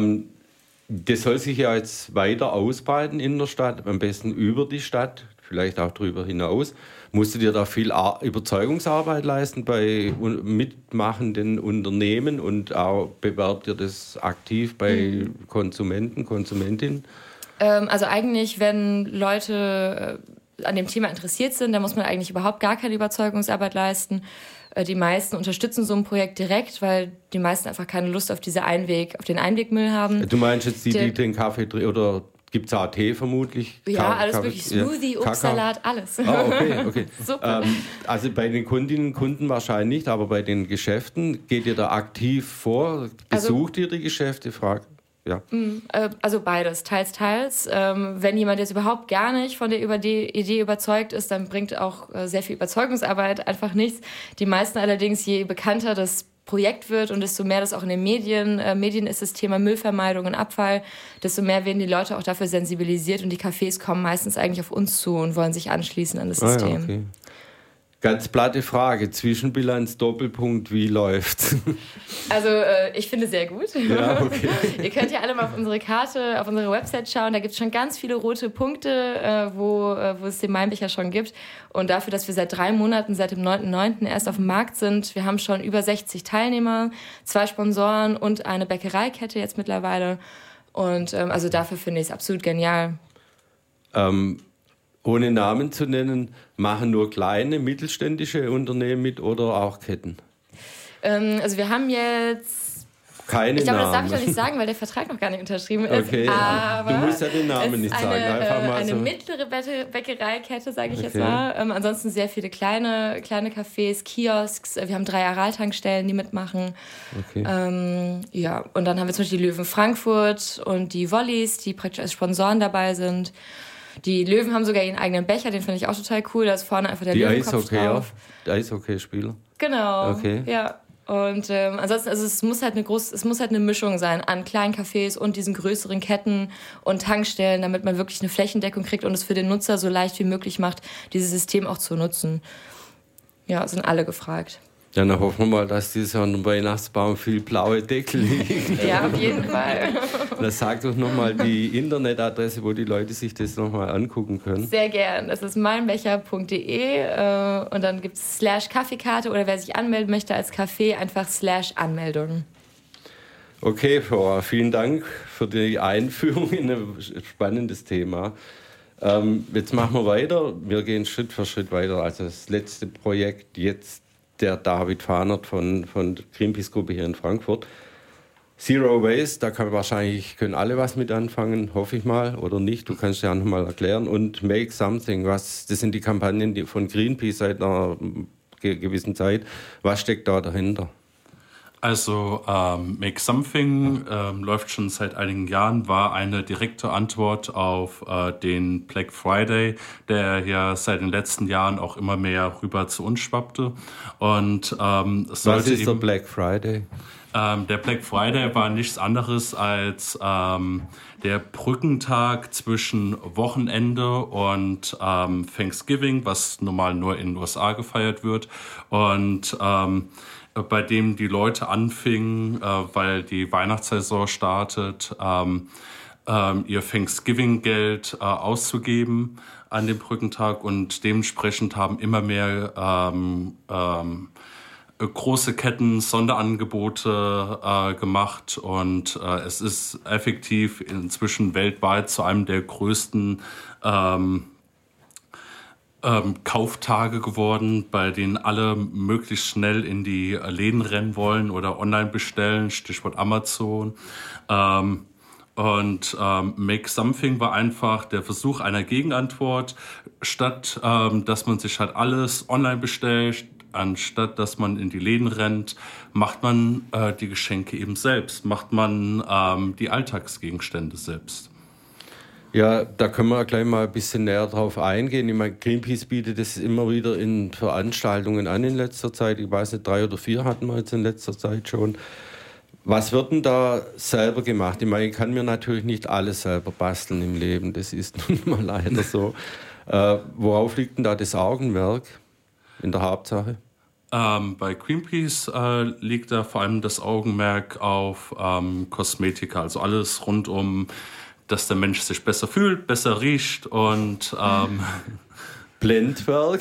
Das soll sich ja jetzt weiter ausbreiten in der Stadt, am besten über die Stadt, vielleicht auch darüber hinaus. Musstet ihr da viel Überzeugungsarbeit leisten bei mitmachenden Unternehmen und auch bewerbt ihr das aktiv bei Konsumenten, Konsumentinnen? Also eigentlich, wenn Leute an dem Thema interessiert sind, dann muss man eigentlich überhaupt gar keine Überzeugungsarbeit leisten. Die meisten unterstützen so ein Projekt direkt, weil die meisten einfach keine Lust auf den Einwegmüll haben. Du meinst jetzt die den Kaffee oder gibt es auch Tee vermutlich? Ja, alles wirklich. Smoothie, Obstsalat, alles. Okay. Super. Also bei den Kundinnen und Kunden wahrscheinlich nicht, aber bei den Geschäften, geht ihr da aktiv vor? Besucht ihr die Geschäfte? Ja. Also beides, teils. Wenn jemand jetzt überhaupt gar nicht von der Idee überzeugt ist, dann bringt auch sehr viel Überzeugungsarbeit einfach nichts. Die meisten allerdings, je bekannter das Projekt wird und desto mehr das auch in den Medien ist das Thema Müllvermeidung und Abfall, desto mehr werden die Leute auch dafür sensibilisiert und die Cafés kommen meistens eigentlich auf uns zu und wollen sich anschließen an das System. Ja, okay. Ganz platte Frage, Zwischenbilanz, Doppelpunkt, wie läuft's? Also ich finde sehr gut. Ja, okay. Ihr könnt ja alle mal auf unsere Karte, auf unsere Website schauen, da gibt es schon ganz viele rote Punkte, wo es den Meinbecher schon gibt. Und dafür, dass wir seit 3 Monaten, seit dem 9.9. erst auf dem Markt sind, wir haben schon über 60 Teilnehmer, 2 Sponsoren und eine Bäckereikette jetzt mittlerweile. Und also dafür finde ich es absolut genial. ohne Namen zu nennen, machen nur kleine, mittelständische Unternehmen mit oder auch Ketten? Also wir haben jetzt... Keine ich glaube, Namen. das darf ich noch nicht sagen, weil der Vertrag noch gar nicht unterschrieben ist. Okay, aber du musst ja den Namen nicht sagen. Einfach mal eine so. mittlere Bäckereikette, sage ich jetzt mal. Ansonsten sehr viele kleine Cafés, Kiosks. Wir haben 3 Aral-Tankstellen, die mitmachen. Okay. Ja, und dann haben wir zum Beispiel die Löwen Frankfurt und die Wollis, die praktisch als Sponsoren dabei sind. Die Löwen haben sogar ihren eigenen Becher, den finde ich auch total cool. Da ist vorne einfach der Löwenkopf drauf. Die Eishockeyspieler? Genau, okay. Ja. Und ansonsten, also es muss halt eine Mischung sein an kleinen Cafés und diesen größeren Ketten und Tankstellen, damit man wirklich eine Flächendeckung kriegt und es für den Nutzer so leicht wie möglich macht, dieses System auch zu nutzen. Ja, sind alle gefragt. Ja, dann hoffen wir mal, dass dieses Jahr unter dem Weihnachtsbaum viel blaue Deckel liegen. Ja, auf jeden Fall. Dann sag doch nochmal die Internetadresse, wo die Leute sich das nochmal angucken können. Sehr gern. Das ist meinbecher.de und dann gibt es /Kaffeekarte oder wer sich anmelden möchte als Kaffee, einfach /Anmeldung. Okay, Flora, vielen Dank für die Einführung in ein spannendes Thema. Jetzt machen wir weiter. Wir gehen Schritt für Schritt weiter. Also das letzte Projekt jetzt der David Fahnert von der Greenpeace-Gruppe hier in Frankfurt. Zero Waste, da können alle was mit anfangen, hoffe ich mal, oder nicht. Du kannst ja noch mal erklären. Und Make Something, das sind die Kampagnen von Greenpeace seit einer gewissen Zeit. Was steckt da dahinter? Also Make Something läuft schon seit einigen Jahren, war eine direkte Antwort auf den Black Friday, der ja seit den letzten Jahren auch immer mehr rüber zu uns schwappte. Und was ist der Black Friday? Der Black Friday war nichts anderes als der Brückentag zwischen Wochenende und Thanksgiving, was normal nur in den USA gefeiert wird. Und bei dem die Leute anfingen, weil die Weihnachtssaison startet, ihr Thanksgiving-Geld auszugeben an dem Brückentag und dementsprechend haben immer mehr große Ketten Sonderangebote gemacht und es ist effektiv inzwischen weltweit zu einem der größten Kauftage geworden, bei denen alle möglichst schnell in die Läden rennen wollen oder online bestellen, Stichwort Amazon. Make Something war einfach der Versuch einer Gegenantwort. Statt dass man sich halt alles online bestellt, anstatt dass man in die Läden rennt, macht man die Geschenke eben selbst, macht man die Alltagsgegenstände selbst. Ja, da können wir gleich mal ein bisschen näher drauf eingehen. Ich meine, Greenpeace bietet das immer wieder in Veranstaltungen an in letzter Zeit. Ich weiß nicht, 3 oder 4 hatten wir jetzt in letzter Zeit schon. Was wird denn da selber gemacht? Ich meine, ich kann mir natürlich nicht alles selber basteln im Leben. Das ist nun mal leider so. Worauf liegt denn da das Augenmerk in der Hauptsache? Bei Greenpeace liegt da vor allem das Augenmerk auf Kosmetika, also alles rund um, dass der Mensch sich besser fühlt, besser riecht und Blendwerk.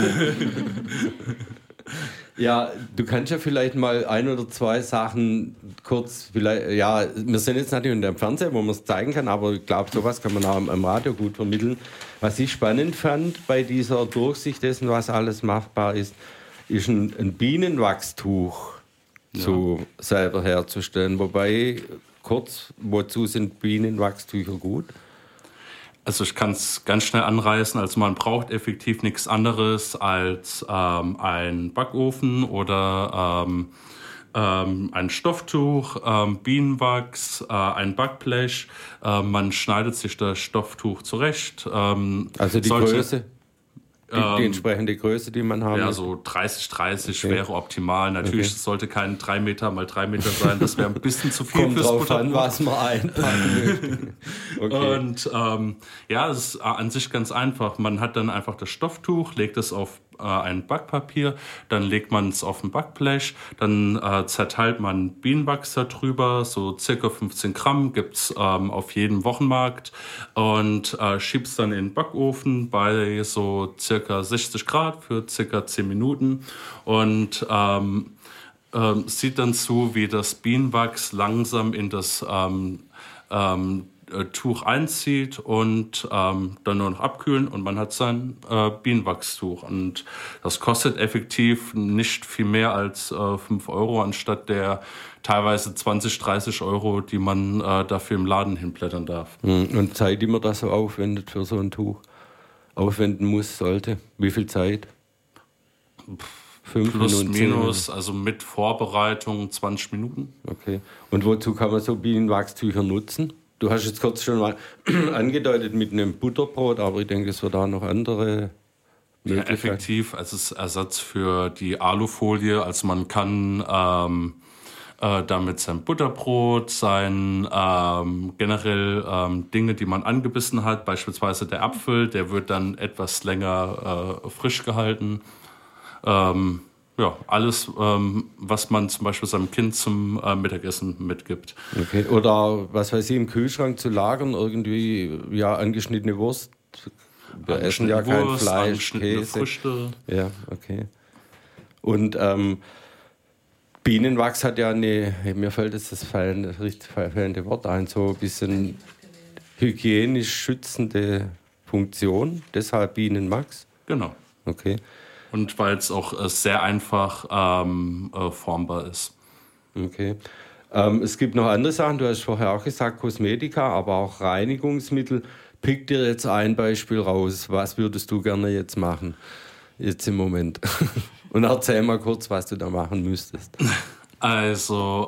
Ja, du kannst ja vielleicht mal 1 oder 2 Sachen kurz, vielleicht, ja, wir sind jetzt natürlich in dem Fernseher, wo man es zeigen kann, aber ich glaube, sowas kann man auch am Radio gut vermitteln. Was ich spannend fand bei dieser Durchsicht dessen, was alles machbar ist ein Bienenwachstuch selber herzustellen. Wobei, kurz, wozu sind Bienenwachstücher gut? Also ich kann es ganz schnell anreißen. Also man braucht effektiv nichts anderes als einen Backofen oder ein Stofftuch, Bienenwachs, ein Backblech. Man schneidet sich das Stofftuch zurecht. Also die Größe? Die entsprechende Größe, die man haben Ja, muss. so 30 wäre optimal. Natürlich sollte kein 3 Meter mal 3 Meter sein. Das wäre ein bisschen zu viel. Kommt drauf an, was man einpacken möchte. Okay. Und es ist an sich ganz einfach. Man hat dann einfach das Stofftuch, legt es auf ein Backpapier, dann legt man es auf ein Backblech, dann zerteilt man Bienenwachs darüber, so circa 15 Gramm gibt's auf jedem Wochenmarkt und schiebt es dann in den Backofen bei so circa 60 Grad für circa 10 Minuten und sieht dann zu, wie das Bienenwachs langsam in das Tuch einzieht und dann nur noch abkühlen und man hat sein Bienenwachstuch. Und das kostet effektiv nicht viel mehr als 5 Euro anstatt der teilweise 20, 30 Euro, die man dafür im Laden hinblättern darf. Und Zeit, die man da so aufwendet für so ein Tuch, aufwenden muss, sollte? Wie viel Zeit? 5 Plus, Minuten, minus, also mit Vorbereitung 20 Minuten. Okay. Und wozu kann man so Bienenwachstücher nutzen? Du hast jetzt kurz schon mal angedeutet mit einem Butterbrot, aber ich denke, es wird da noch andere Möglichkeiten. Ja, effektiv als Ersatz für die Alufolie. Also man kann damit sein Butterbrot, sein generell Dinge, die man angebissen hat, beispielsweise der Apfel, der wird dann etwas länger frisch gehalten. Ja, alles, was man zum Beispiel seinem Kind zum Mittagessen mitgibt. Okay. Oder was weiß ich, im Kühlschrank zu lagern, irgendwie ja angeschnittene Wurst. Wir essen ja kein Fleisch, Käse. Früchte. Ja, okay. Und Bienenwachs hat ja mir fällt jetzt das fehlende Wort ein, so ein bisschen hygienisch schützende Funktion, deshalb Bienenwachs. Genau. Okay. Und weil es auch sehr einfach formbar ist. Okay. Es gibt noch andere Sachen, du hast vorher auch gesagt, Kosmetika, aber auch Reinigungsmittel. Pick dir jetzt ein Beispiel raus. Was würdest du gerne jetzt machen? Jetzt im Moment. Und erzähl mal kurz, was du da machen müsstest. Also,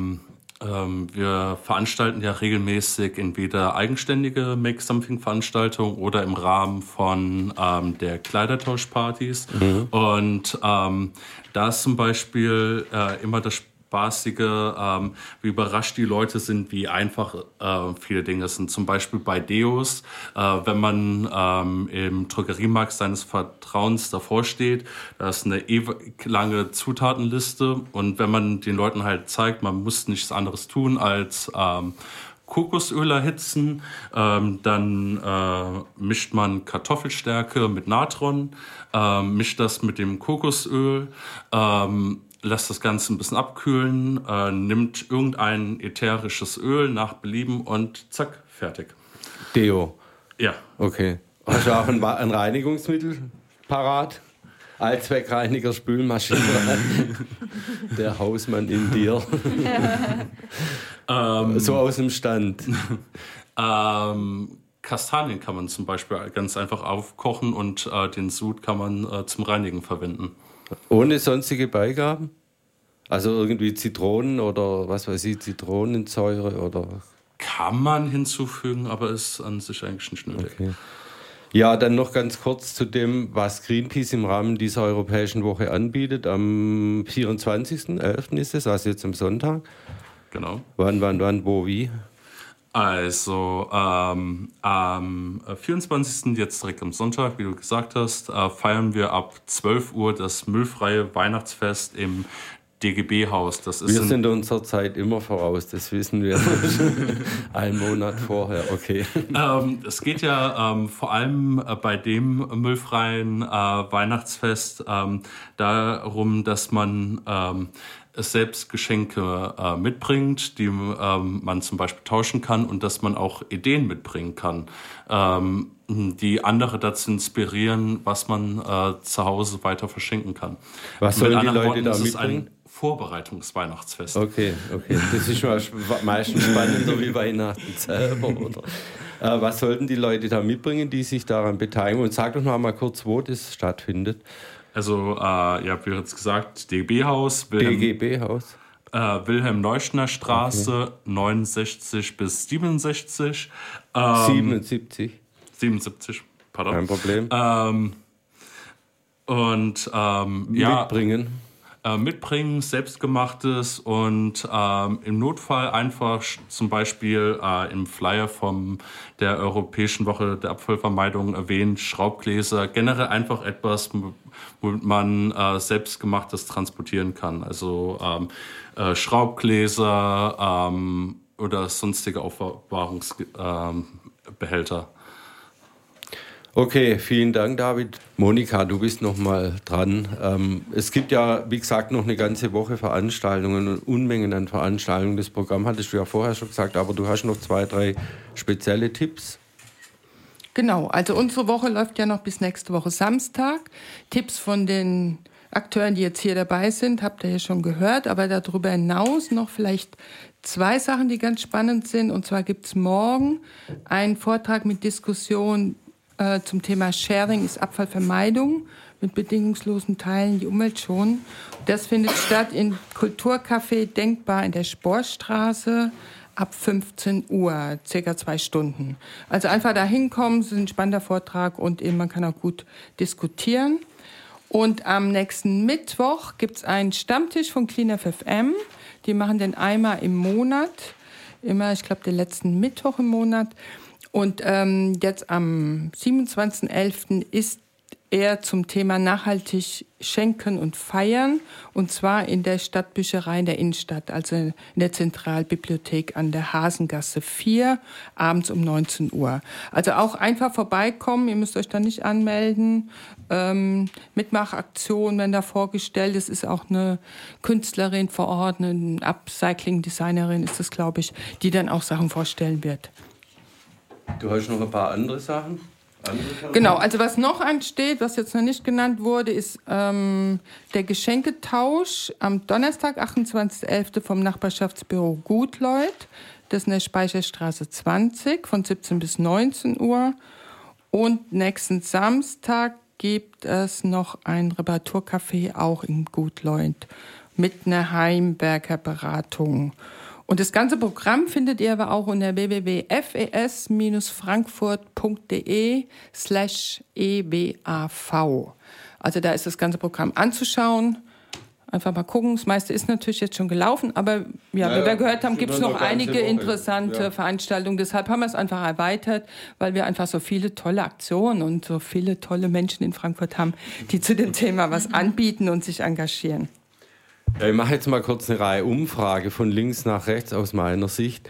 wir veranstalten ja regelmäßig entweder eigenständige Make-Something-Veranstaltungen oder im Rahmen von der Kleidertauschpartys. Und da ist zum Beispiel immer das Spaßige, wie überrascht die Leute sind, wie einfach viele Dinge sind. Zum Beispiel bei Deos, wenn man im Drogeriemarkt seines Vertrauens davor steht, da ist eine ewig lange Zutatenliste und wenn man den Leuten halt zeigt, man muss nichts anderes tun als Kokosöl erhitzen, dann mischt man Kartoffelstärke mit Natron, mischt das mit dem Kokosöl, lässt das Ganze ein bisschen abkühlen, nimmt irgendein ätherisches Öl nach Belieben und zack, fertig. Deo? Ja. Okay. Hast du auch ein Reinigungsmittel parat? Allzweckreiniger, Spülmaschine. Der Hausmann in dir. So aus dem Stand. Kastanien kann man zum Beispiel ganz einfach aufkochen und den Sud kann man zum Reinigen verwenden. Ohne sonstige Beigaben? Also irgendwie Zitronen oder was weiß ich, Zitronensäure oder... Kann man hinzufügen, aber ist an sich eigentlich nicht nötig. Okay. Ja, dann noch ganz kurz zu dem, was Greenpeace im Rahmen dieser Europäischen Woche anbietet. Am 24.11. ist es, also jetzt am Sonntag. Genau. Wann, wo, wie? Also am 24. jetzt direkt am Sonntag, wie du gesagt hast, feiern wir ab 12 Uhr das müllfreie Weihnachtsfest im DGB-Haus. Wir sind unserer Zeit immer voraus, das wissen wir. Einen Monat vorher, okay. Es geht ja vor allem bei dem müllfreien Weihnachtsfest darum, dass man selbst Geschenke mitbringt, die man zum Beispiel tauschen kann und dass man auch Ideen mitbringen kann, die andere dazu inspirieren, was man zu Hause weiter verschenken kann. Was sollen die Leute da mitbringen? Vorbereitungsweihnachtsfest. Okay. Das ist schon meistens spannender wie Weihnachten selber, oder? Was sollten die Leute da mitbringen, die sich daran beteiligen? Und sag doch noch mal kurz, wo das stattfindet. Also, ihr habt jetzt gesagt, DGB-Haus. DGB-Haus. Wilhelm-Neuschner Straße, okay. 69 bis 67. 77. 77, pardon. Kein Problem. Mitbringen. Mitbringen, selbstgemachtes und im Notfall einfach zum Beispiel im Flyer von der Europäischen Woche der Abfallvermeidung erwähnt, Schraubgläser, generell einfach etwas, womit man selbstgemachtes transportieren kann. Also Schraubgläser oder sonstige Aufbewahrungsbehälter. Okay, vielen Dank, David. Monika, du bist noch mal dran. Es gibt ja, wie gesagt, noch eine ganze Woche Veranstaltungen und Unmengen an Veranstaltungen. Das Programm hattest du ja vorher schon gesagt, aber du hast noch 2, 3 spezielle Tipps. Genau, also unsere Woche läuft ja noch bis nächste Woche Samstag. Tipps von den Akteuren, die jetzt hier dabei sind, habt ihr ja schon gehört. Aber darüber hinaus noch vielleicht 2 Sachen, die ganz spannend sind. Und zwar gibt es morgen einen Vortrag mit Diskussion zum Thema Sharing ist Abfallvermeidung mit bedingungslosen Teilen die Umwelt schonen. Das findet statt im Kulturcafé Denkbar in der Sporstraße ab 15 Uhr, circa 2 Stunden. Also einfach da hinkommen, es ist ein spannender Vortrag und eben man kann auch gut diskutieren. Und am nächsten Mittwoch gibt es einen Stammtisch von Cleanup FM. Die machen den einmal im Monat, immer, ich glaube, den letzten Mittwoch im Monat. Und jetzt am 27.11. ist er zum Thema nachhaltig schenken und feiern. Und zwar in der Stadtbücherei in der Innenstadt, also in der Zentralbibliothek an der Hasengasse 4, abends um 19 Uhr. Also auch einfach vorbeikommen, ihr müsst euch da nicht anmelden. Mitmachaktionen werden da vorgestellt. Es ist auch eine Künstlerin vor Ort, eine Upcycling-Designerin ist das, glaube ich, die dann auch Sachen vorstellen wird. Du hast noch ein paar andere Sachen? Genau, also was noch ansteht, was jetzt noch nicht genannt wurde, ist der Geschenketausch am Donnerstag, 28.11. vom Nachbarschaftsbüro Gutleut. Das ist in der Speicherstraße 20 von 17 bis 19 Uhr. Und nächsten Samstag gibt es noch ein Reparaturcafé auch in Gutleut mit einer Heimwerkerberatung. Und das ganze Programm findet ihr aber auch unter www.fes-frankfurt.de/ebav. Also da ist das ganze Programm anzuschauen. Einfach mal gucken. Das meiste ist natürlich jetzt schon gelaufen, aber ja, wie wir gehört haben, gibt es noch einige interessante Veranstaltungen. Deshalb haben wir es einfach erweitert, weil wir einfach so viele tolle Aktionen und so viele tolle Menschen in Frankfurt haben, die zu dem Thema was anbieten und sich engagieren. Ich mache jetzt mal kurz eine Reihe Umfrage von links nach rechts aus meiner Sicht.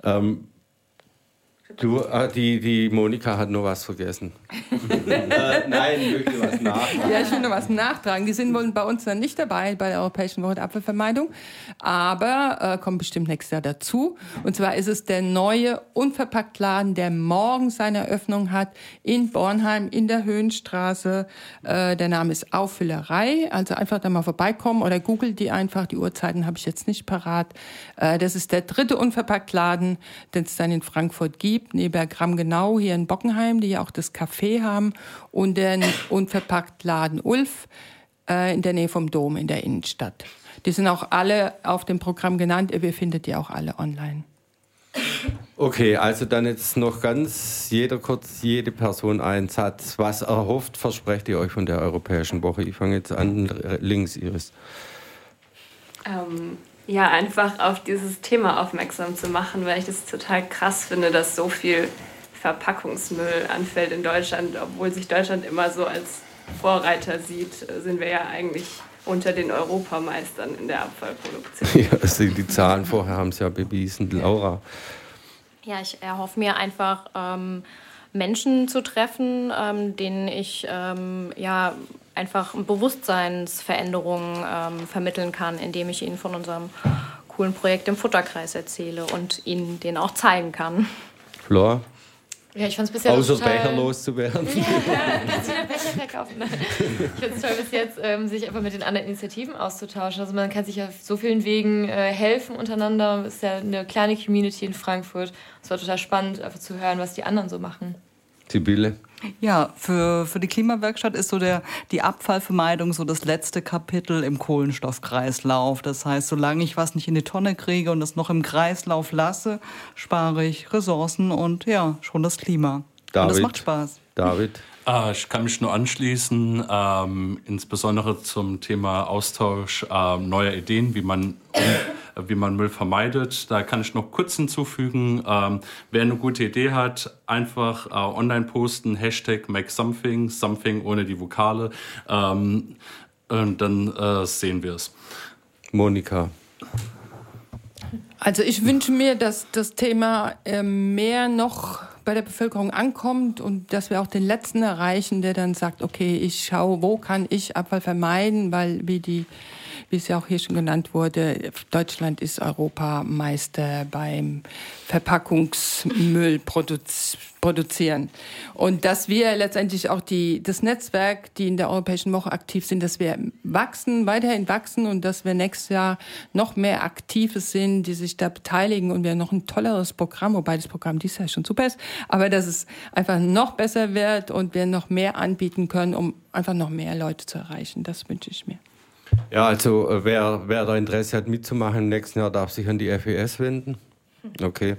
Die Monika hat noch was vergessen. Nein, ich möchte was nachtragen. Ja, ich will noch was nachtragen. Die sind wohl bei uns dann nicht dabei bei der Europäischen Woche der Abfallvermeidung, aber kommen bestimmt nächstes Jahr dazu. Und zwar ist es der neue Unverpacktladen, der morgen seine Eröffnung hat in Bornheim in der Höhenstraße. Der Name ist Auffüllerei, also einfach da mal vorbeikommen oder googelt die einfach. Die Uhrzeiten habe ich jetzt nicht parat. Das ist der 3. Unverpacktladen, den es dann in Frankfurt gibt. Neben Gramm Genau hier in Bockenheim, die ja auch das Café haben, und den Unverpacktladen Ulf in der Nähe vom Dom in der Innenstadt. Die sind auch alle auf dem Programm genannt, ihr findet die auch alle online. Okay, also dann jetzt noch jede Person einen Satz. Was erhofft, versprecht ihr euch von der Europäischen Woche? Ich fange jetzt an, links, Iris. Ja, einfach auf dieses Thema aufmerksam zu machen, weil ich das total krass finde, dass so viel Verpackungsmüll anfällt in Deutschland. Obwohl sich Deutschland immer so als Vorreiter sieht, sind wir ja eigentlich unter den Europameistern in der Abfallproduktion. Ja, also die Zahlen vorher haben es ja bewiesen. Laura? Ja, ich erhoffe mir einfach, Menschen zu treffen, denen ich einfach Bewusstseinsveränderungen vermitteln kann, indem ich ihnen von unserem coolen Projekt im Futterkreis erzähle und ihnen den auch zeigen kann. Flor? Ja, ich fand es bisher außer total... Becher loszuwerden. Ja, kannst du den Becher verkaufen? Ich finde es toll, bis jetzt sich einfach mit den anderen Initiativen auszutauschen. Also man kann sich auf so vielen Wegen helfen untereinander. Es ist ja eine kleine Community in Frankfurt. Es war total spannend, einfach zu hören, was die anderen so machen. Sibylle? Ja, für die Klimawerkstatt ist so die Abfallvermeidung so das letzte Kapitel im Kohlenstoffkreislauf. Das heißt, solange ich was nicht in die Tonne kriege und das noch im Kreislauf lasse, spare ich Ressourcen und ja, schon das Klima. David, und das macht Spaß. David? Ich kann mich nur anschließen, insbesondere zum Thema Austausch neuer Ideen, wie man Müll vermeidet. Da kann ich noch kurz hinzufügen, wer eine gute Idee hat, einfach online posten, Hashtag #MakeSomething, something ohne die Vokale, und dann sehen wir es. Monika? Also ich wünsche mir, dass das Thema mehr noch bei der Bevölkerung ankommt und dass wir auch den Letzten erreichen, der dann sagt, okay, ich schaue, wo kann ich Abfall vermeiden, weil wie es ja auch hier schon genannt wurde, Deutschland ist Europameister beim Verpackungsmüll produzieren. Und dass wir letztendlich auch das Netzwerk, die in der Europäischen Woche aktiv sind, dass wir weiterhin wachsen und dass wir nächstes Jahr noch mehr Aktive sind, die sich da beteiligen und wir noch ein tolleres Programm, wobei das Programm dieses Jahr schon super ist, aber dass es einfach noch besser wird und wir noch mehr anbieten können, um einfach noch mehr Leute zu erreichen. Das wünsche ich mir. Ja, also wer da Interesse hat mitzumachen im nächsten Jahr, darf sich an die FES wenden. Okay.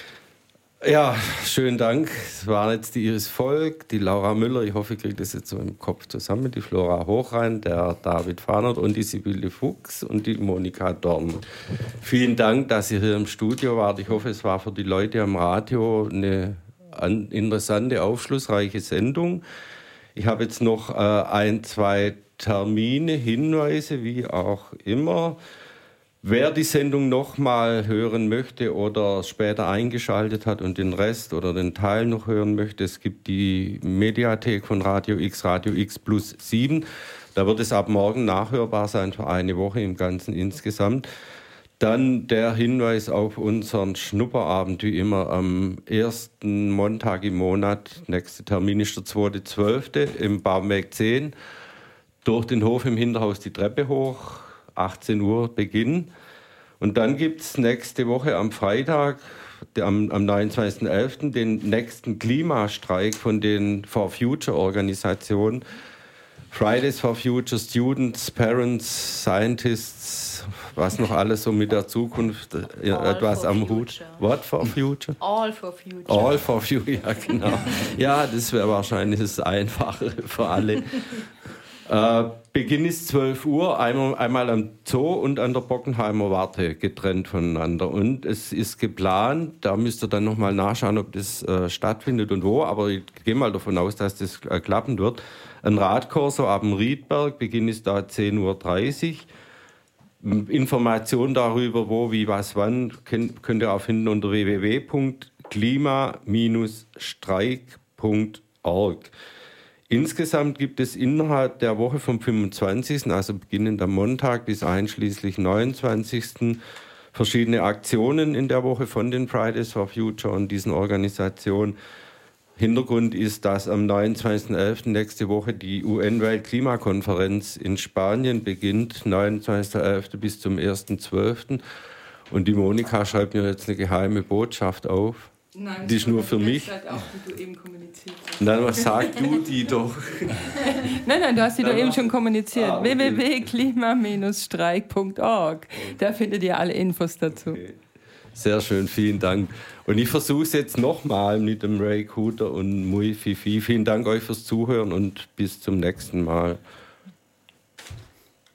Ja, schönen Dank. Es war jetzt die Iris Volk, die Laura Müller, ich hoffe, ich kriege das jetzt so im Kopf zusammen, die Flora Hochrein, der David Fahnert und die Sibylle Fuchs und die Monika Dorn. Vielen Dank, dass ihr hier im Studio wart. Ich hoffe, es war für die Leute am Radio eine interessante, aufschlussreiche Sendung. Ich habe jetzt noch 2 Termine, Hinweise, wie auch immer. Wer die Sendung nochmal hören möchte oder später eingeschaltet hat und den Rest oder den Teil noch hören möchte, es gibt die Mediathek von Radio X Plus 7. Da wird es ab morgen nachhörbar sein für eine Woche im Ganzen insgesamt. Dann der Hinweis auf unseren Schnupperabend, wie immer am ersten Montag im Monat. Nächster Termin ist der 2.12. im Baumweg 10. Durch den Hof im Hinterhaus die Treppe hoch, 18 Uhr Beginn. Und dann gibt es nächste Woche am Freitag, am 29.11., den nächsten Klimastreik von den For Future Organisationen. Fridays for Future, Students, Parents, Scientists, was noch alles so mit der Zukunft etwas am Hut. What for Future? All for Future. All for Future, ja genau. Ja, das wäre wahrscheinlich das Einfachere für alle. Beginn ist 12 Uhr, einmal am Zoo und an der Bockenheimer Warte, getrennt voneinander. Und es ist geplant, da müsst ihr dann nochmal nachschauen, ob das stattfindet und wo, aber ich gehe mal davon aus, dass das klappen wird. Ein Radkorso ab dem Riedberg, Beginn ist da 10.30 Uhr. Informationen darüber, wo, wie, was, wann, könnt ihr auch finden unter www.klima-streik.org. Insgesamt gibt es innerhalb der Woche vom 25., also beginnend am Montag bis einschließlich 29., verschiedene Aktionen in der Woche von den Fridays for Future und diesen Organisationen. Hintergrund ist, dass am 29.11. nächste Woche die UN-Weltklimakonferenz in Spanien beginnt, 29.11. bis zum 1.12. Und die Monika schreibt mir jetzt eine geheime Botschaft auf. Nein, die ist nur für mich. Auch, die du eben kommuniziert hast. Nein, was sagst du die doch? Nein, du hast die doch eben schon kommuniziert. Okay. www.klima-streik.org. Da findet ihr alle Infos dazu. Okay. Sehr schön, vielen Dank. Und ich versuche es jetzt nochmal mit dem Ray Cooter und Mui Fifi. Vielen Dank euch fürs Zuhören und bis zum nächsten Mal.